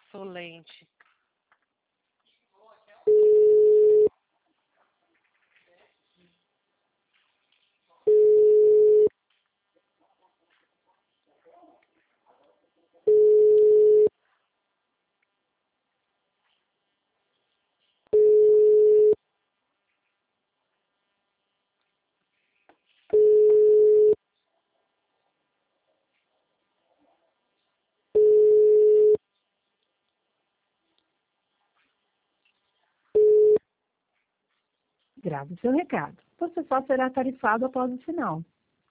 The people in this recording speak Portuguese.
insolente. Grave seu recado. Você só será tarifado após o sinal.